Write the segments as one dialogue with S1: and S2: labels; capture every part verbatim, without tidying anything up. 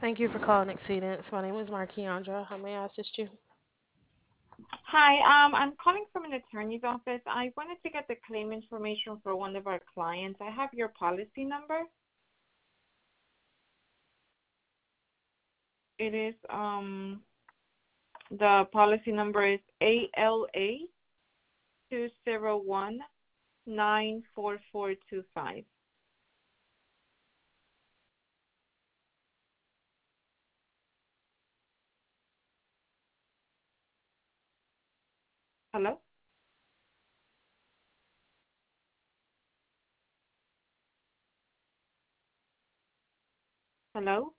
S1: Thank you for calling Exceedance. My name is Markiandra. How may I assist you?
S2: Hi, um, I'm calling from an attorney's office. I wanted to get the claim information for one of our clients. I have your policy number. It is um the policy number is A L A two zero one nine four four two five. Hello? Hello?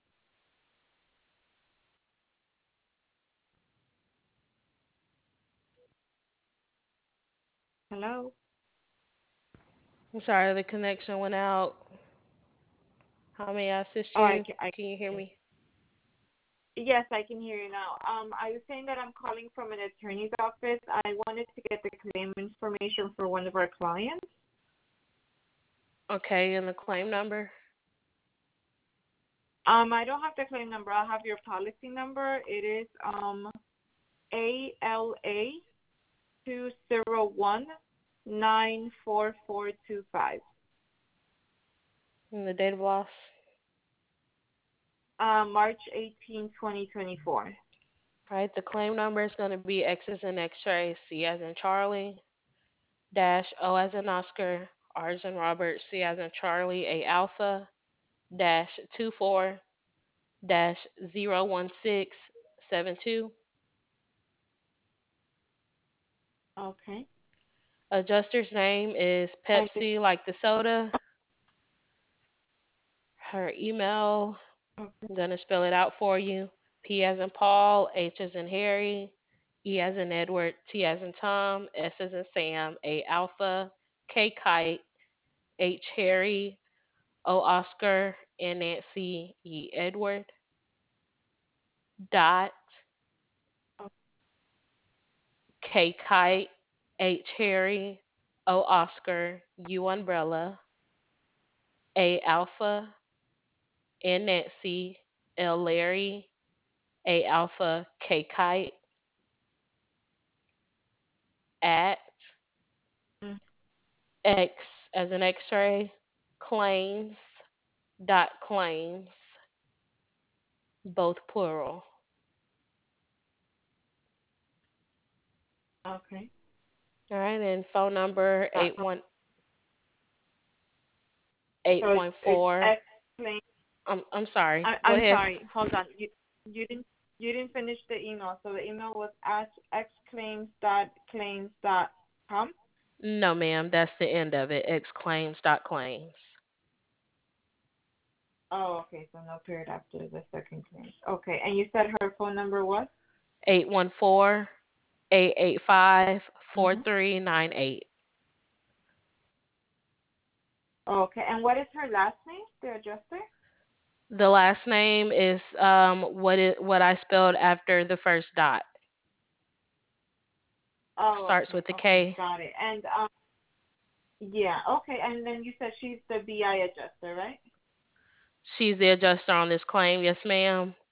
S2: Hello?
S1: I'm sorry, the connection went out. How may I assist
S2: Oh, I
S1: you?
S2: can, I
S1: Can you hear me?
S2: yes, I can hear you now. Um, I was saying that I'm calling from an attorney's office. I wanted to get the claim information for one of our clients.
S1: Okay, and the claim number?
S2: Um, I don't have the claim number. I have your policy number. It is um A L A two zero one nine four four two five.
S1: And the date of loss?
S2: Uh, March eighteenth, twenty twenty four.
S1: All right, the claim number is going to be X as in X-ray, C as in Charlie, dash O as in Oscar, R as in Robert, C as in Charlie, A alpha, dash two four, dash zero one six seven two.
S2: Okay.
S1: Adjuster's name is
S2: And it's,
S1: Pepsi, like the soda. Her email,
S2: okay.
S1: I'm gonna spell it out for you. P as in Paul, H as in Harry, E as in Edward, T as in Tom, S as in Sam, A alpha, K kite, H Harry, O Oscar, N Nancy, E Edward, dot, K kite, H Harry, O Oscar, U umbrella, A alpha, N Nancy, L Larry, A alpha, K kite, at
S2: Mm,
S1: X as an X-ray, claims dot claims, both plural.
S2: okay.
S1: All right, and phone number
S2: Uh,
S1: eight one eight
S2: so it's
S1: one
S2: it's
S1: four.
S2: X claim.
S1: I'm I'm sorry.
S2: I,
S1: Go
S2: I'm
S1: ahead.
S2: sorry. Hold on. You you didn't you didn't finish the email. So the email was at xclaims dot claims dot com.
S1: No, ma'am, that's the end of it. X claims dot claims.
S2: Oh, okay. So no period after the second claim. Okay. And you said her phone number was?
S1: eight one four eight eight five four
S2: Mm-hmm.
S1: three nine eight.
S2: Okay. And what is her last name? The adjuster?
S1: The last name is um what it what I spelled after the first dot.
S2: Oh,
S1: Starts
S2: okay,
S1: with the
S2: okay,
S1: K.
S2: got it. And um, yeah, okay. And then you said she's the B I adjuster, right?
S1: She's the adjuster on this claim. Yes, ma'am.